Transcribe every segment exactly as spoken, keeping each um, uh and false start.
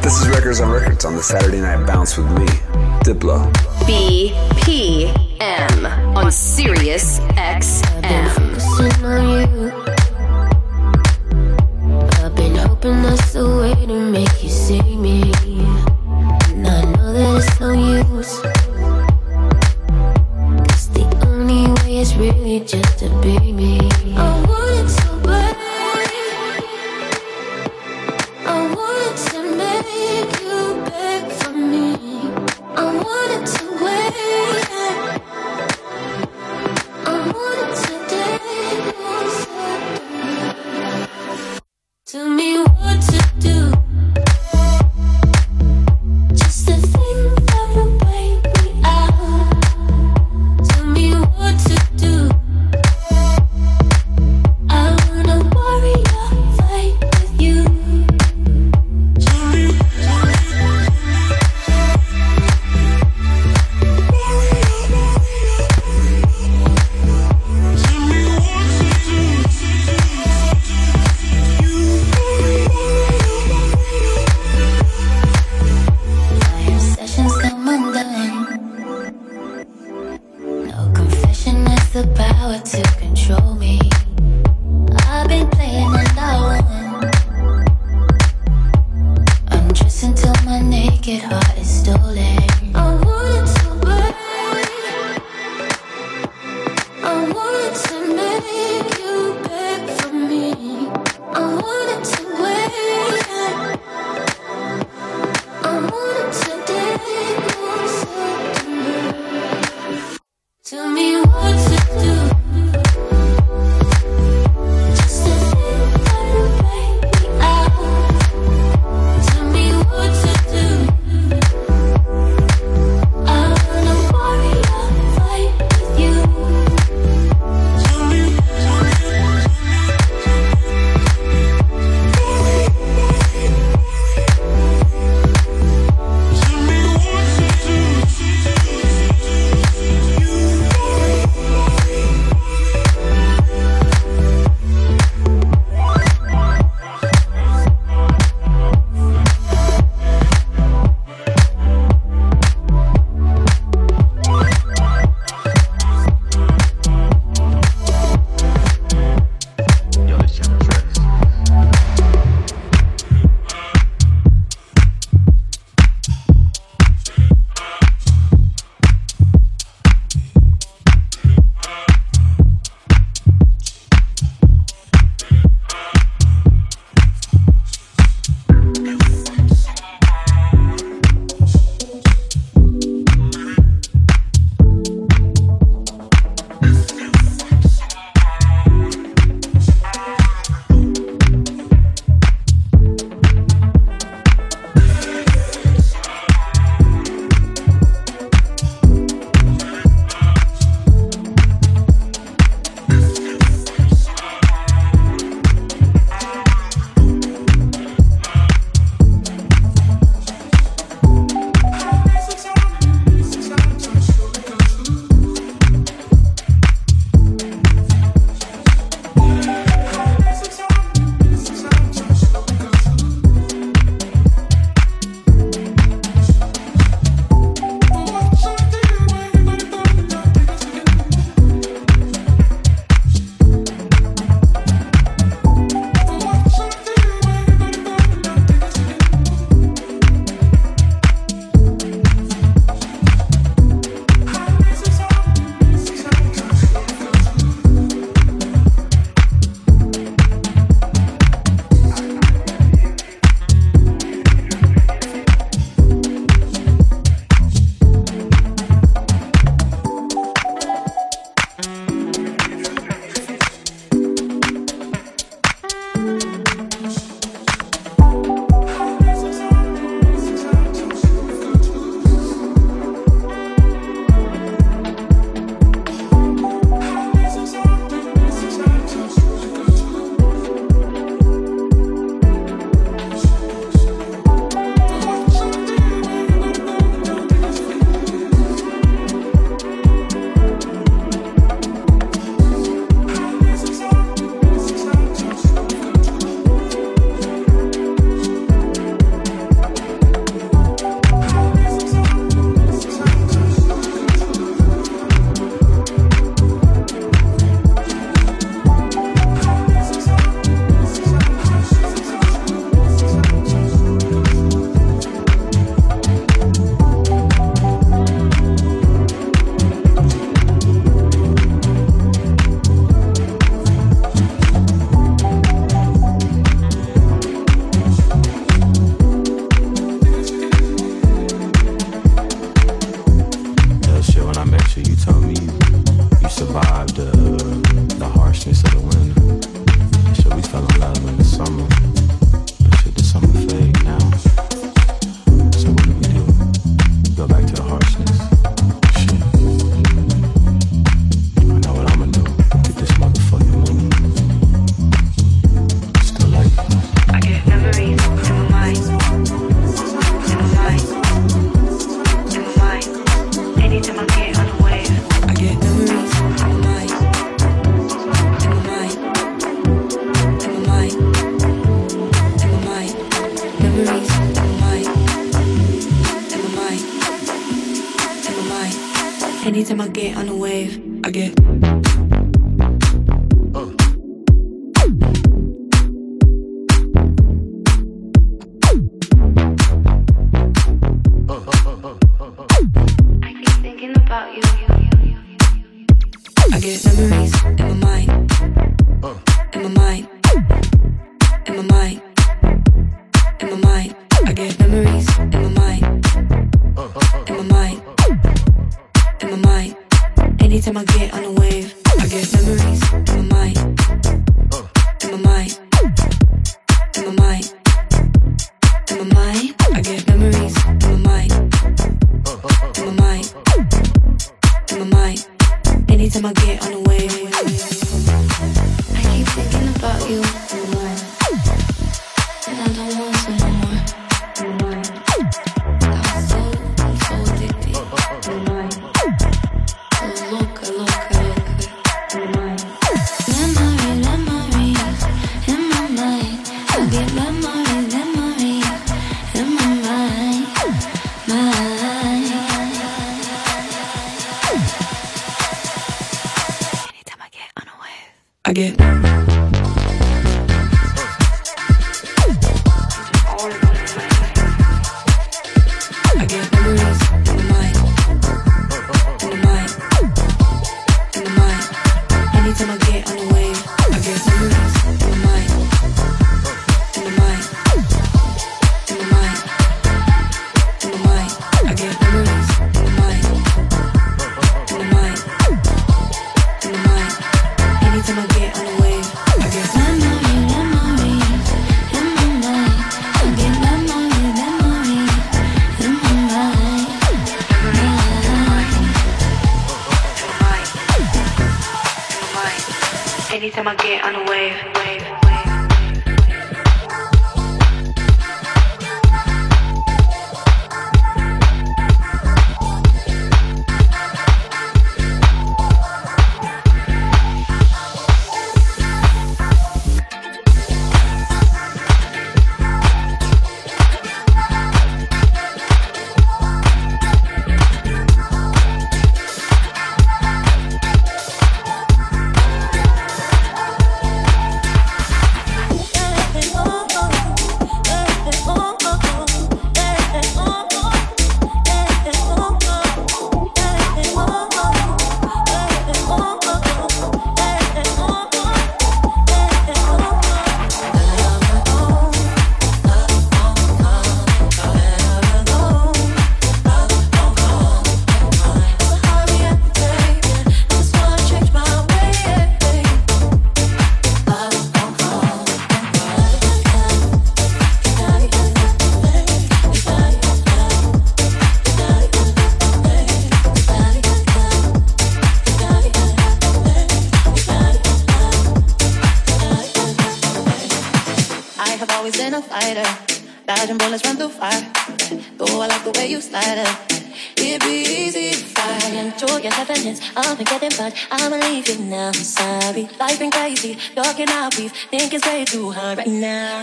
This is Records on Records on the Saturday Night Bounce with me, Diplo. B P M on Sirius X M. Focusing on you. I've been hoping that's the way to make you see me. And I know that it's no use. Cause the only way is really just to be me. I want it so bad. I wanted to make you beg for me. I wanted to wait. I wanted to take you. Tell me what to do. Just to think that will break me out. Tell me what to do. I wanna warrior fight with you. The power to control me. I've been playing and I won. Undressing till my naked heart is stolen. I wanted to break. I wanted to make you beg for me. I wanted to wait. I wanted to take you so. Tell me what to do. Just to think that will break me out. Tell me what to do. memories in my mind, in my mind, in my mind. Anytime I get on a wave, I get. I get memories in my mind, in my mind, in my mind, in my mind. I get memories in my mind, in my mind, in my mind. Anytime I get on a wave, I get memories in my mind, in my mind, in my mind, in my mind. I get memories in my mind, in my mind, in my mind. Anytime I get on a wave, I keep thinking about you, and I don't want some no more. I'm so, I'm so addicted. So loca, loca, loca. Memories, memories in my mind. I get memories, memories in my mind, mind. I get I get memories in my mind, in my mind, in my mind. Anytime I get on a wave, I get memories in my mind, in my mind, in my mind, in my mind. I get memories in my mind, in my mind, in my mind. Anytime I get on a wave, I get memories, memories in my mind. I get memories, memories in my mind, mind. Anytime I get on a wave, wave, wave. Dodging bullets, run through fire. Though I like the way you slide up. It'd be easy to find. Enjoy your happiness. I've been getting but I'ma leave you now. I'm sorry, life been crazy. Talking out beef, think it's way too hard right now.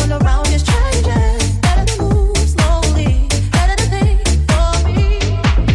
Everyone around is changing. Better to move slowly. Better to think for me.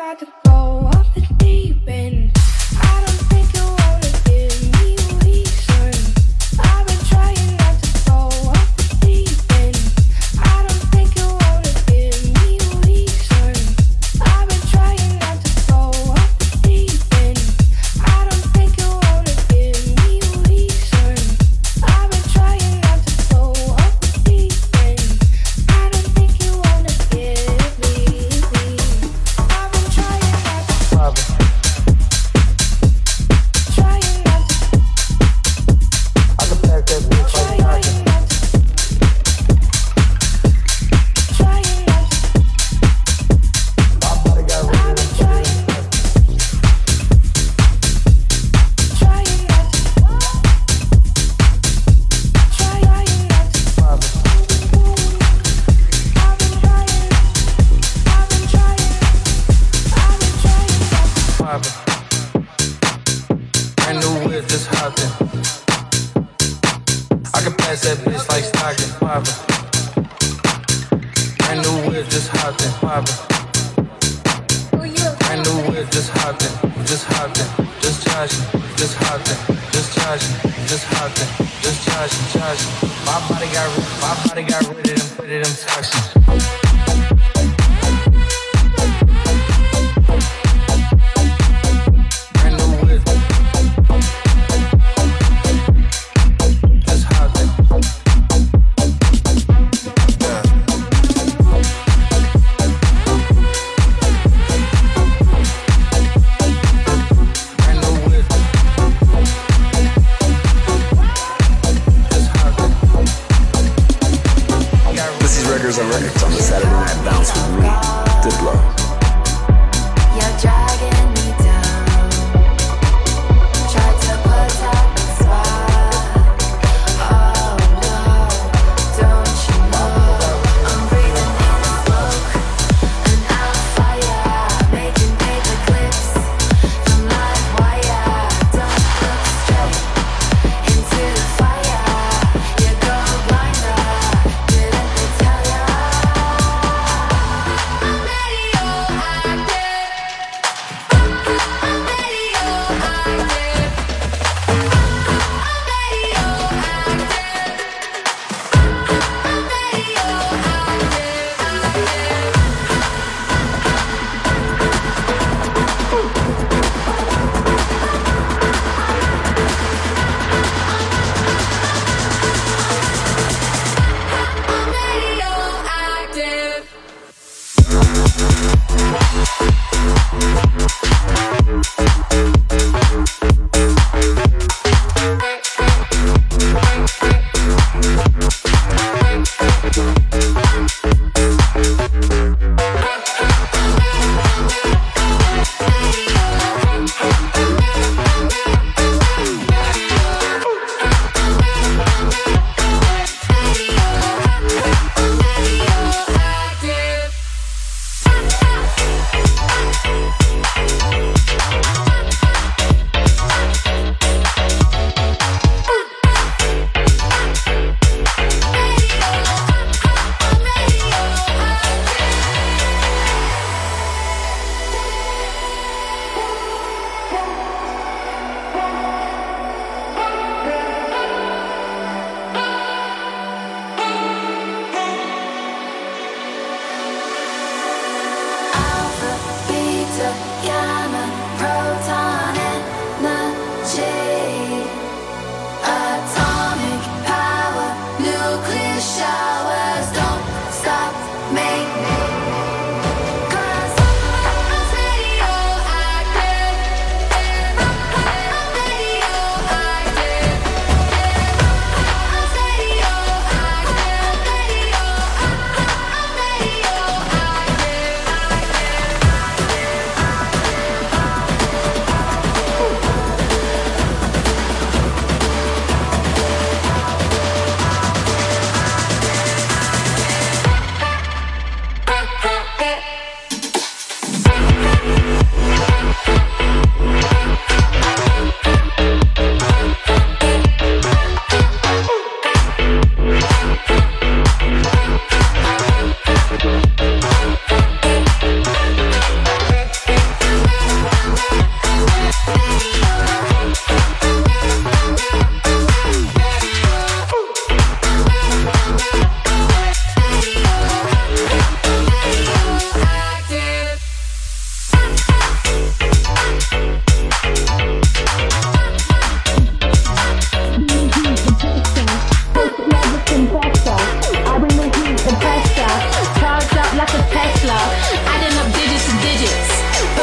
not to go off the deep end. I don't think you wanna give me a reason. I've been trying not to go off the deep end. I don't think you wanna give me a reason. I've been trying not to go off the deep end. I don't think you wanna give me a reason. I've been trying not to go off the deep end. I don't think you wanna give me. I've been trying not to. Trying not to. I can pass that bitch like Trying not to. Trying not to. my body got rid I've of been trying. Trying not to. Trying not to. my body. I've been trying. I've been trying. I've been trying not to. Poppin'. Brand new whip, just hopped in. I can pass that bitch like stocking. Poppin'. Brand new whip, just hopped in. Poppin'. Brand new whip, just hopped in. Just hopped in. Just joshin'. Just hopped in. Just joshin'. Just hopped in. Just joshin', joshin'. My body got rid, my body got rid of them, rid of them toxins. Brand new whip. Just hopped in. Yeah. Brand new whip. Just hopped in. Got rid- This is Records on Records on the Saturday Night Bounce with me, Diplo. You're dragging me down. Tried to put up a spot. Oh no, don't you know? I'm breathing in smoke and out fire, making paper clips from live wire. Don't look straight into the fire. You go blinder, didn't they tell ya? I'm radioactive. I'm radioactive. I'm radioactive. Radioactive.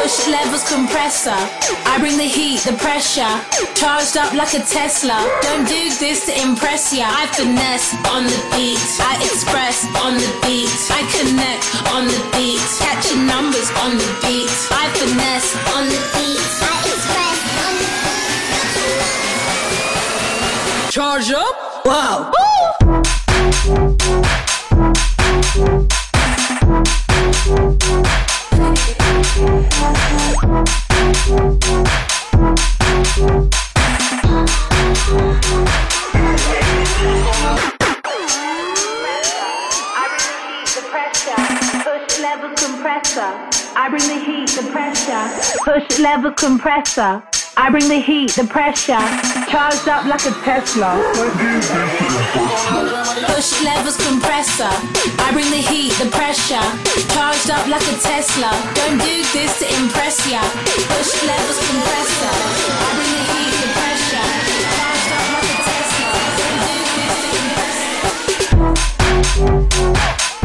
Push levels compressor. I bring the heat, the pressure. Charged up like a Tesla. Don't do this to impress ya. I finesse on the beat. I express on the beat. I connect on the beat. Catching numbers on the beat. I finesse on the beat. I express on the beat. Charge up? Wow. I bring the heat, the pressure. Push level compressor. I bring the heat, the pressure. Charged up like a Tesla. Push levels compressor. I bring the heat, the pressure. Charged up like a Tesla. Don't do this to impress ya. Push levels compressor. I bring the heat, the pressure. Charged up like a Tesla. Don't do this to impress ya.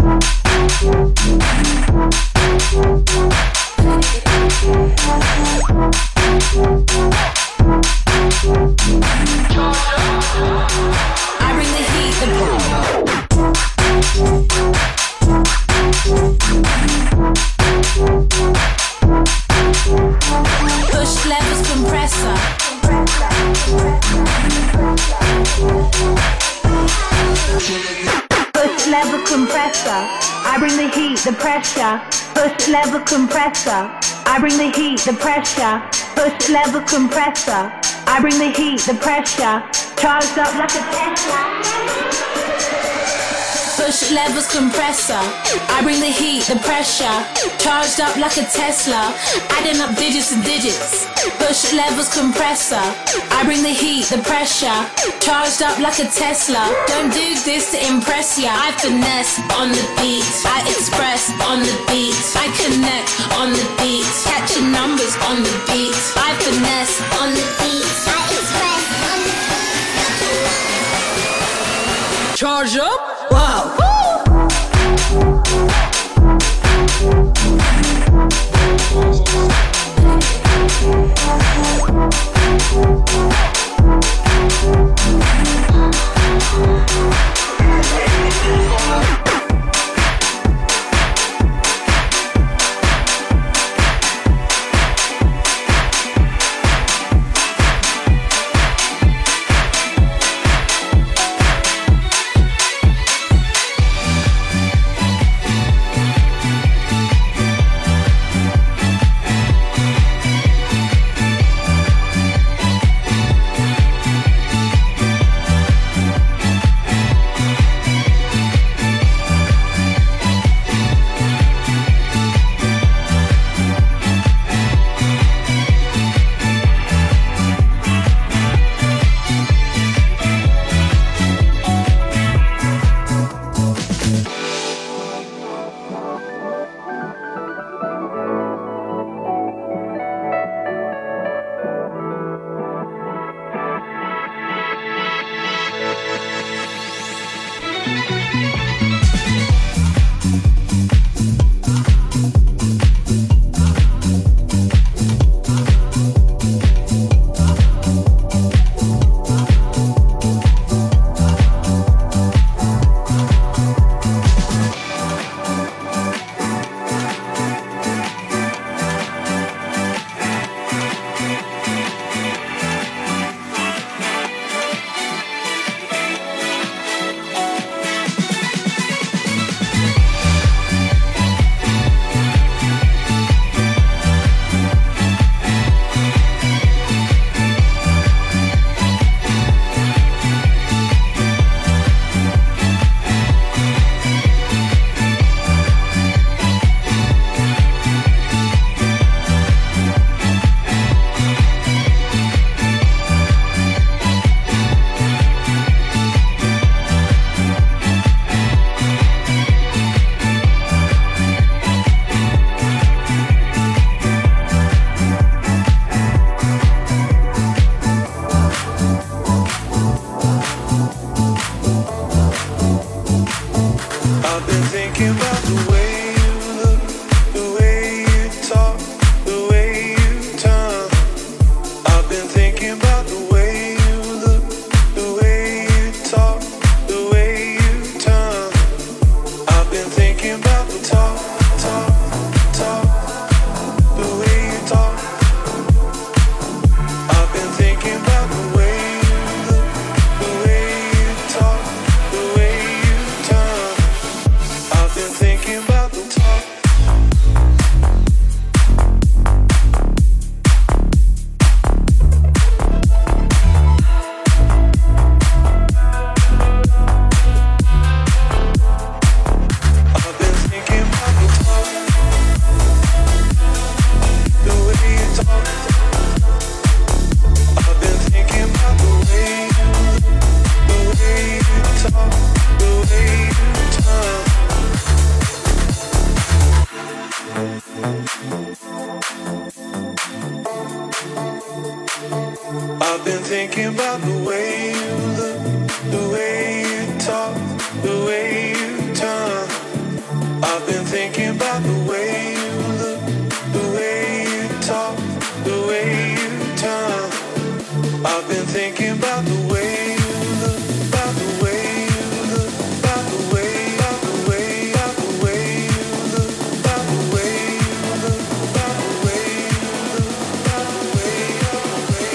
I bring the heat, the push levels compressor. Push level compressor. I bring the heat, the pressure. Push level compressor. I bring the heat, the pressure. Push level compressor. I bring the heat, the pressure. Charged up like a Tesla. Push levels compressor. I bring the heat, the pressure. Charged up like a Tesla. Adding up digits to digits. Push levels compressor. I bring the heat, the pressure. Charged up like a Tesla. Don't do this to impress ya. I finesse on the beat. I express on the beat. I connect on the beat. Catching numbers on the beat. I finesse on the beat. I express on the beat. Charge up? Wow. I've been thinking about the way you look, the way you talk, the way you turn. I've been thinking about the way you look, the way you talk, the way you turn. I've been thinking about the way you look, about the way you look, about the way, about the way, about the way you look, about the way you look, about the way you look, about the way, about the way.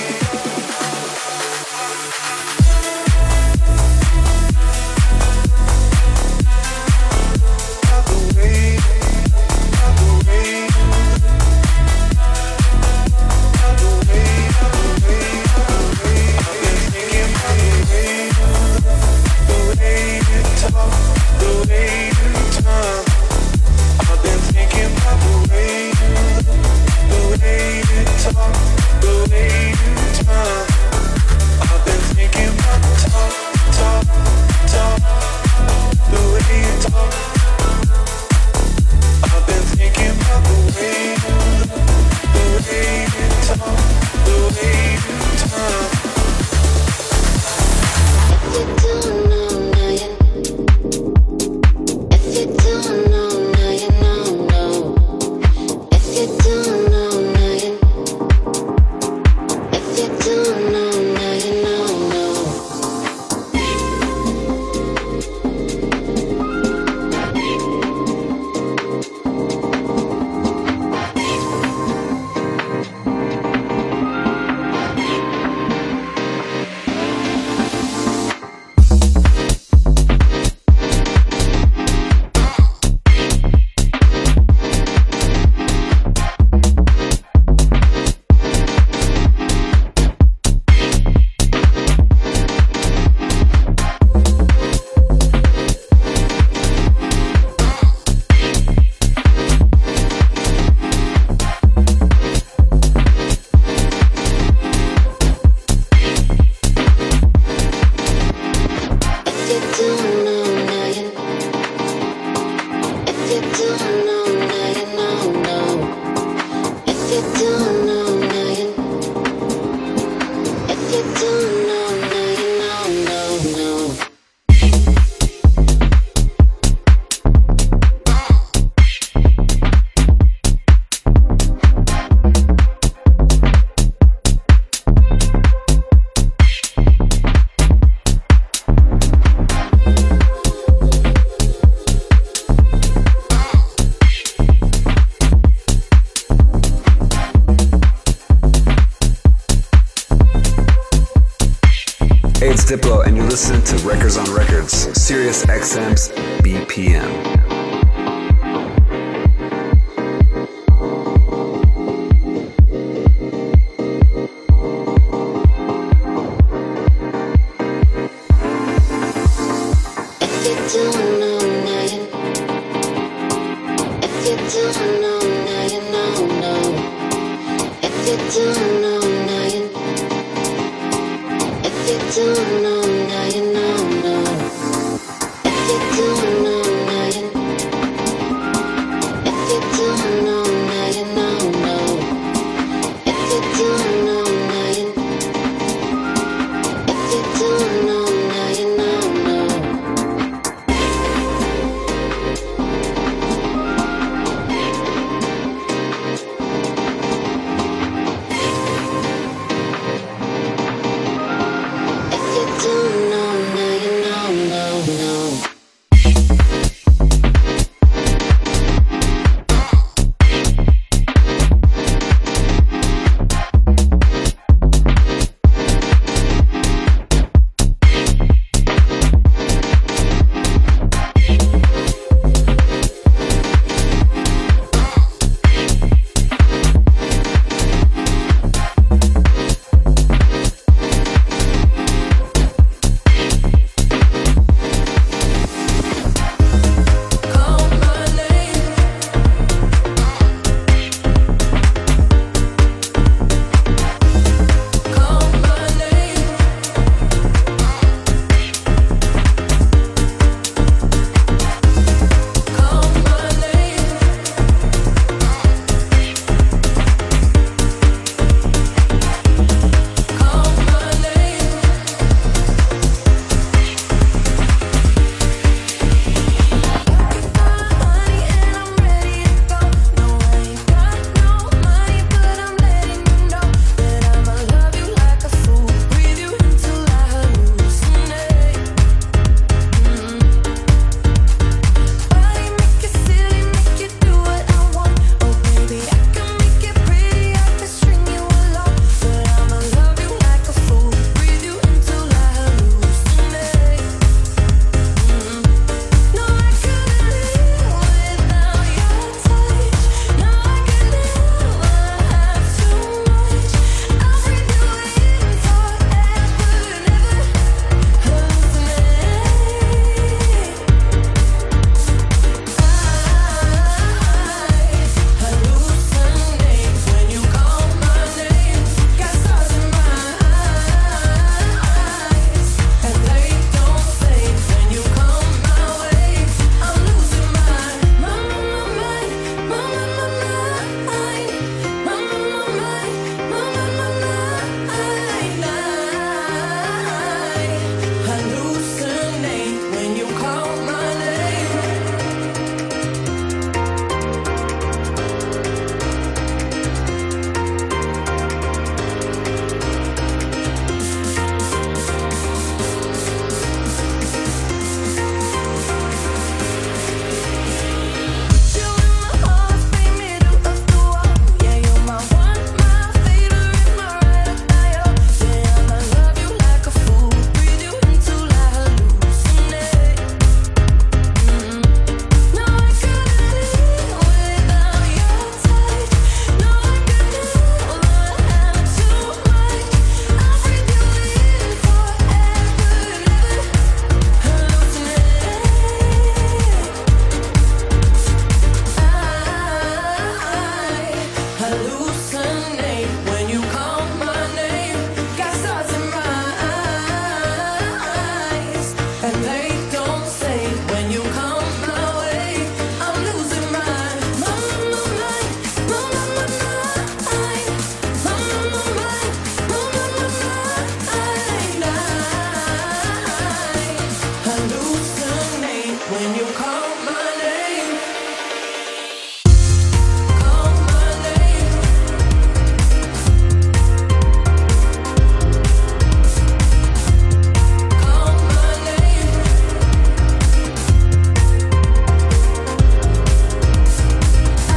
Diplo, and you listen to Records on Records, Sirius X M's B P M. Don't know now, you know, know. If you don't know now, you know. hallucinate when you call my name. Got stars in my eyes, and they don't say when you come my way. I'm losing my mind, my mind, my mind, my mind, my mind, my mind, hallucinate when you call my name. Call my name. Call my name. I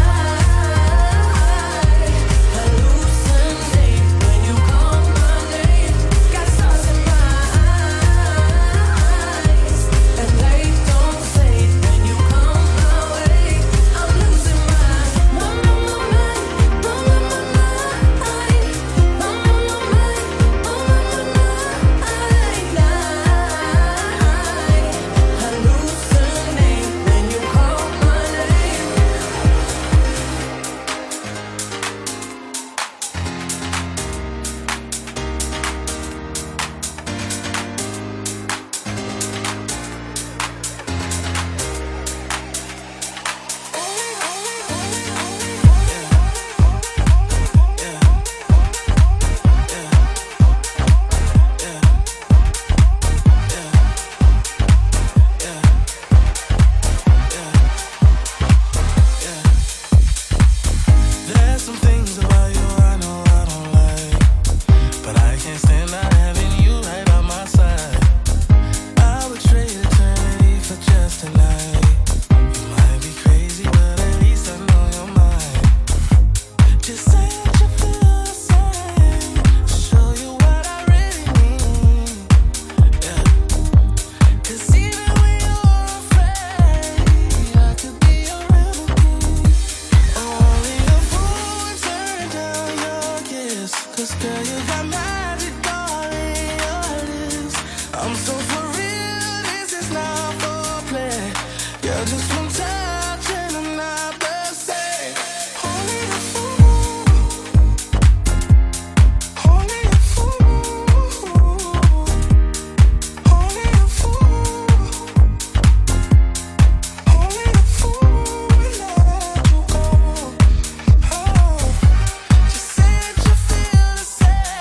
hallucinate when you call my name. Got stars in my eyes, and they don't say when you come my way. I'm losing my mind, my mind, my mind, my mind, my hallucinate when you call my name. There's some things about you I know I don't like, but I can't stand not having you right by my side. I would trade eternity for just tonight. You might be crazy, but at least I know you're mine. Just say that you feel the same. Show you what I really mean. Yeah. 'Cause even when you're afraid, I could be your remedy. Only a fool would turn down your kiss. 'Cause girl, you got magic all in your lips. I'm so for real, this is not for play. You're just one touch and I'm not the same. Only a fool, only a fool, only a fool, only a fool would let you go. Oh, just say that you feel the same.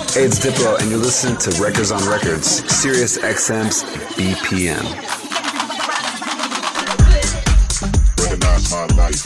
Hey, it's Diplo, and you're listening to Records on Records, Sirius X M's B P M. Recognize my life.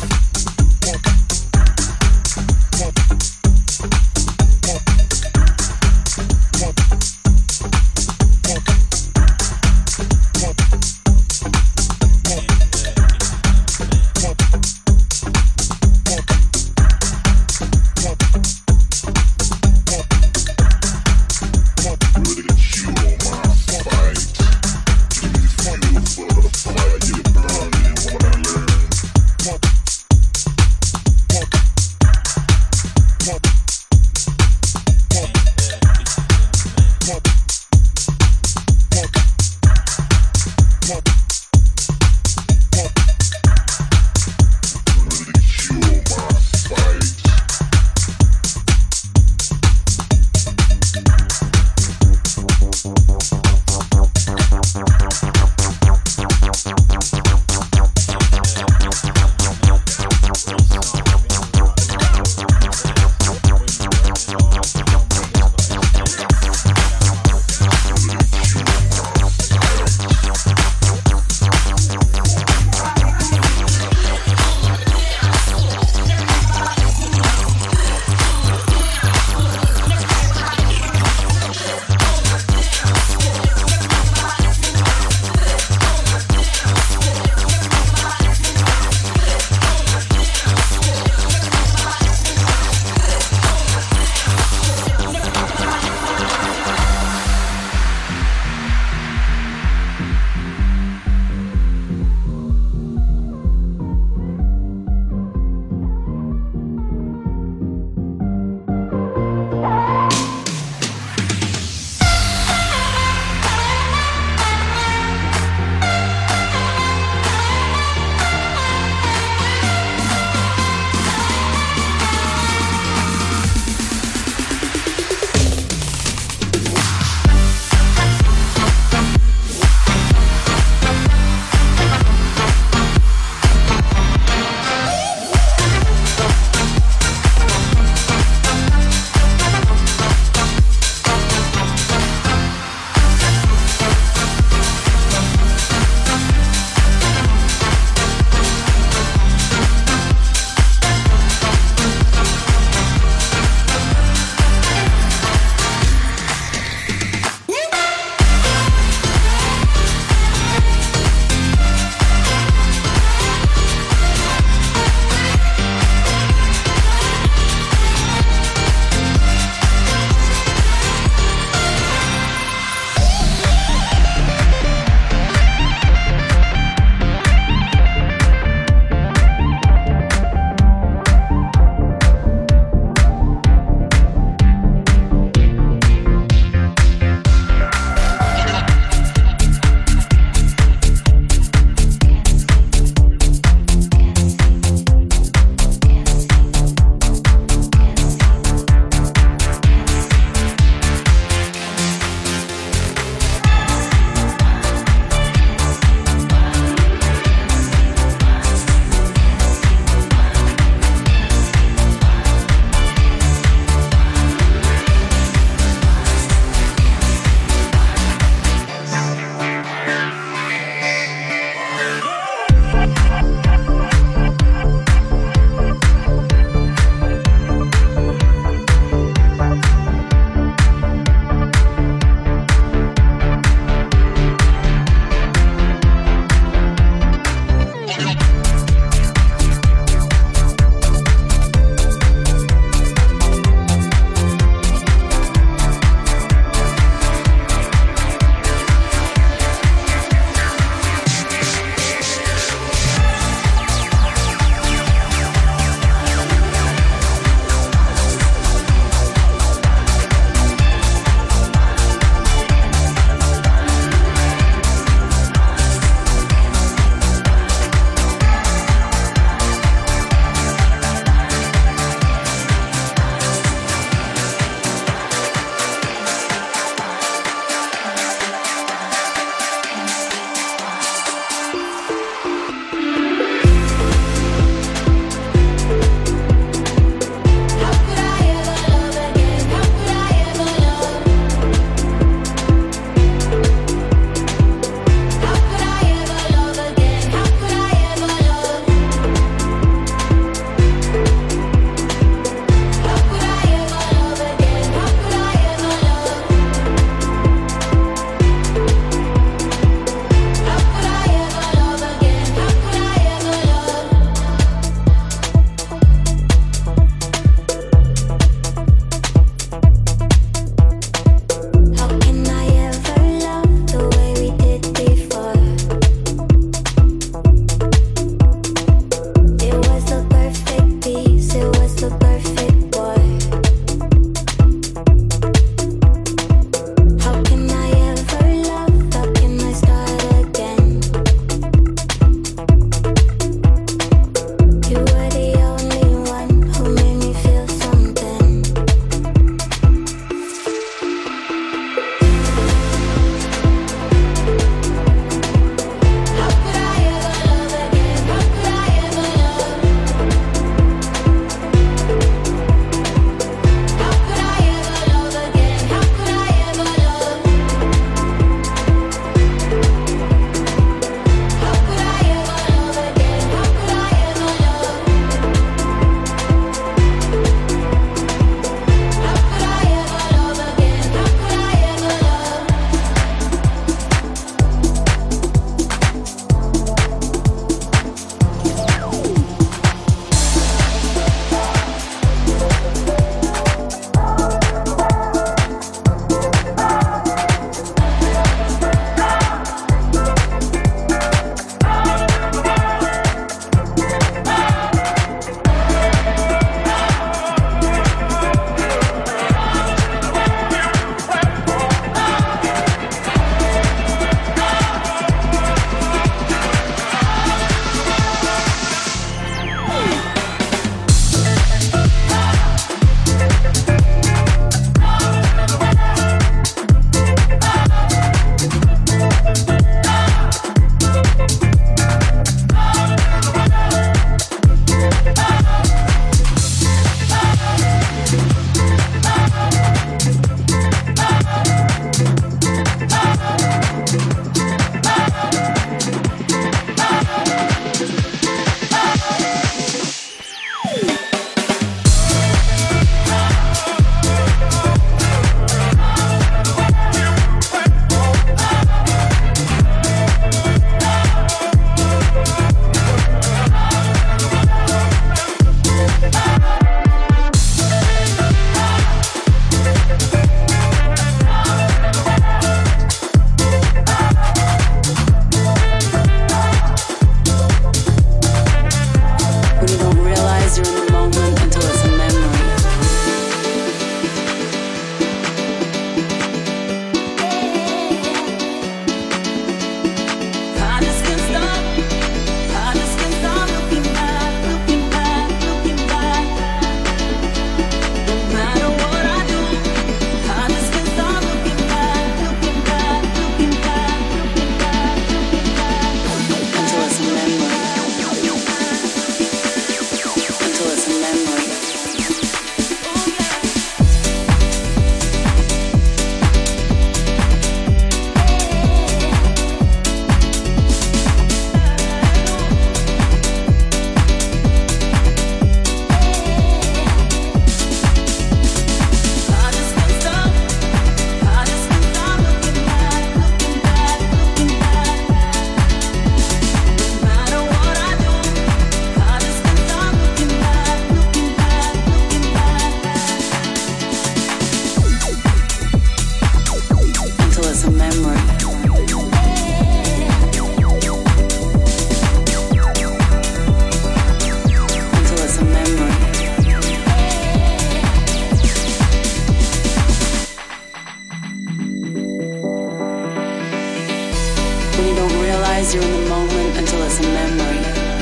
realize you're in the moment until it's a memory.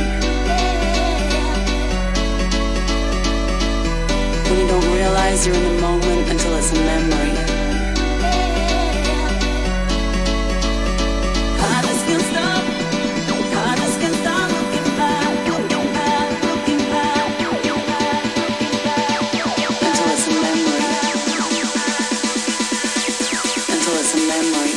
When you don't realize you're in the moment until it's a memory. I just can't stop. I just can't stop looking back, looking back, looking back, looking back, looking back until it's a memory. Until it's a memory.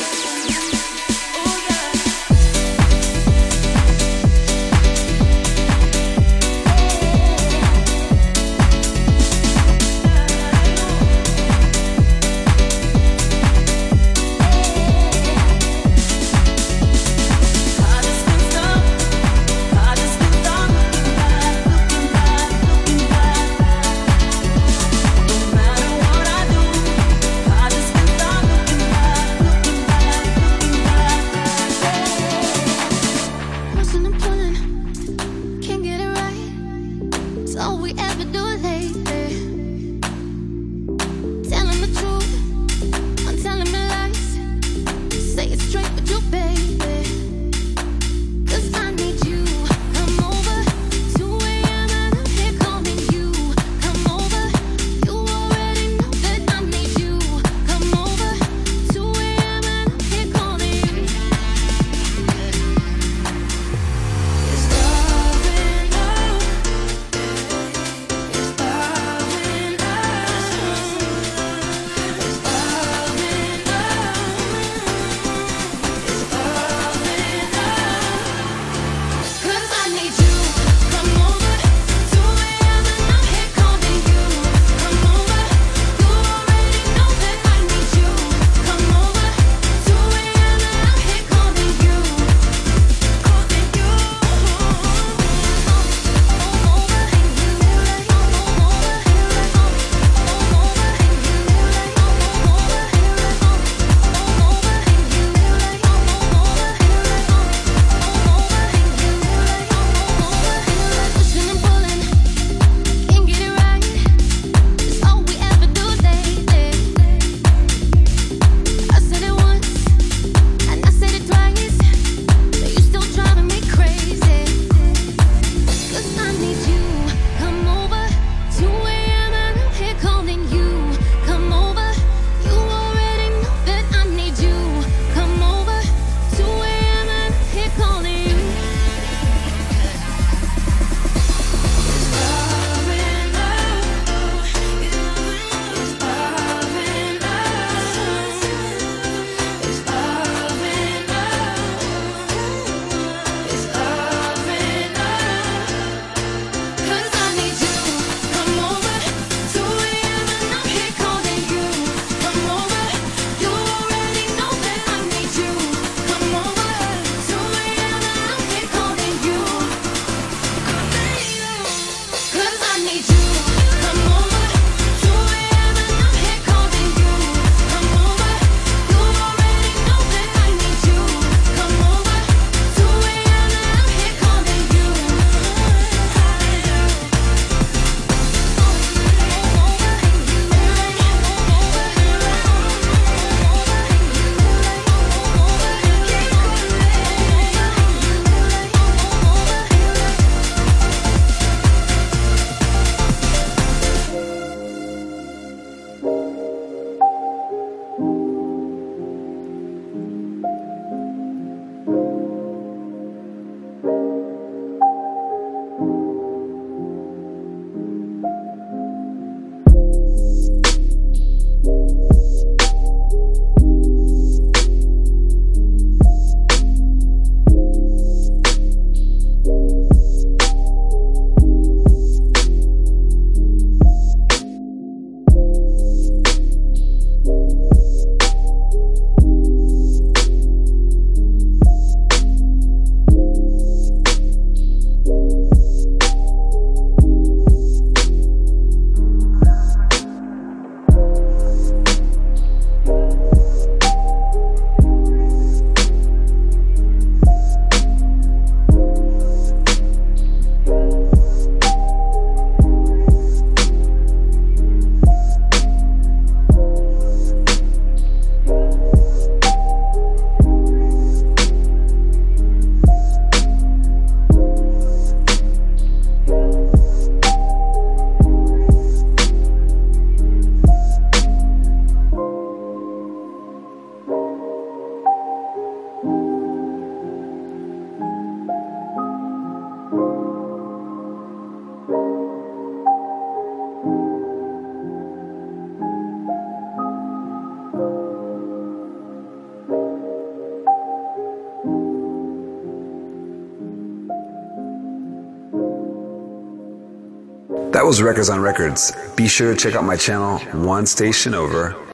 That was Records on Records. Be sure to check out my channel, One Station Over.